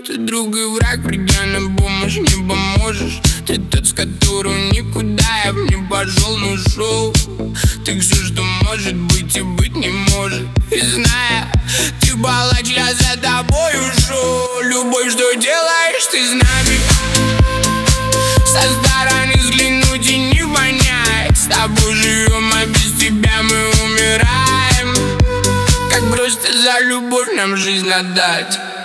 Ты друг и враг, придя на помощь, не поможешь. Ты тот, с которым никуда я б не пошел, но шел. Ты все, что может быть и быть не может. И зная, ты палач, я за тобой ушел. Любовь, что делаешь ты с нами? Со стороны взглянуть и не понять. С тобой живем, а без тебя мы умираем. Как просто за любовь нам жизнь отдать.